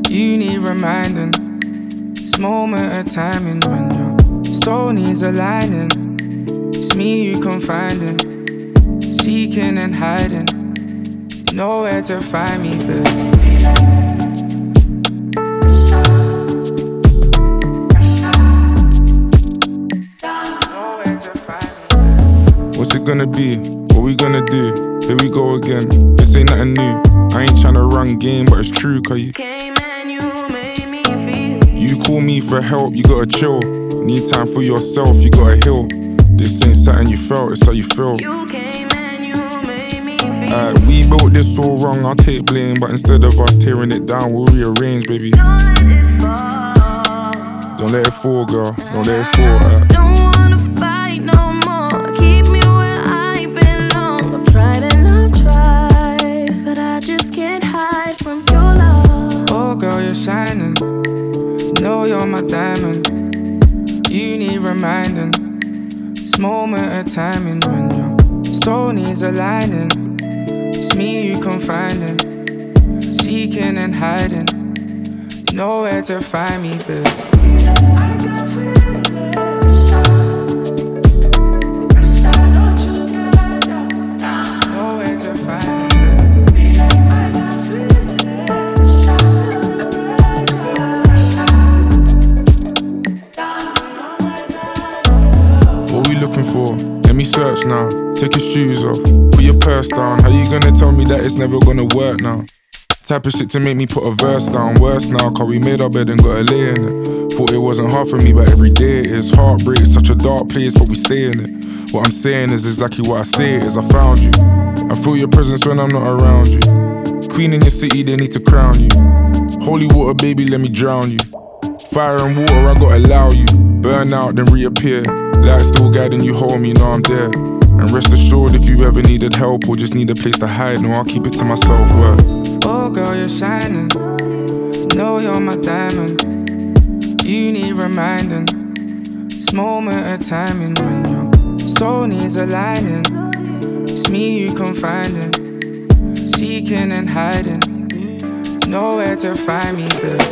You need reminding. This moment of timing when your soul needs aligning. It's me you confiding, seeking and hiding. You know where to find me, babe. What's it gonna be? What we gonna do? Here we go again. This ain't nothing new. I ain't tryna run game, but it's true, cause you came and you made me feel. You call me for help, you gotta chill. Need time for yourself, you gotta heal. This ain't something you felt, it's how you feel. You came and you made me feel. We built this all wrong, I'll take blame. But instead of us tearing it down, we'll rearrange, baby. Don't let it fall. Don't let it fall, girl. Don't let it fall. Don't wanna fight no more. Keep me where I belong. I've tried and I've tried, but I just can't hide from your love. Oh girl, you're shining. Know you're my diamond. You need reminding. This moment of timing when your soul needs aligning. It's me you confiding, seeking and hiding. You know where to find me, babe. What we looking for? Let me search now. Take your shoes off, put your purse down. How you gonna tell me that it's never gonna work now? Type of shit to make me put a verse down. Worse now, cause we made our bed and got a lay in it. Thought it wasn't hard for me, but every day it is. Heartbreak, such a dark place, but we stay in it. What I'm saying is exactly what I say it is. I found you. I feel your presence when I'm not around you. Queen in your city, they need to crown you. Holy water, baby, let me drown you. Fire and water, I gotta allow you. Burn out, then reappear. Light still guiding you home, you know I'm there. And rest assured, if you ever needed help or just need a place to hide, no, I'll keep it to myself. Word. Oh girl, you're shining. Know you're my diamond. You need reminding. This moment of timing when your soul needs aligning. It's me you confiding, seeking and hiding. You know where to find me, babe.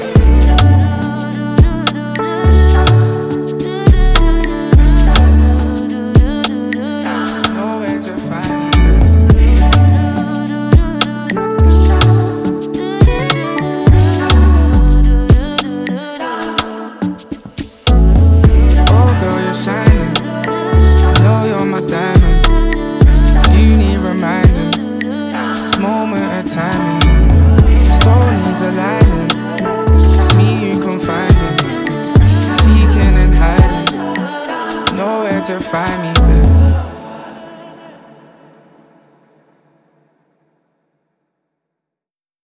To find me, babe.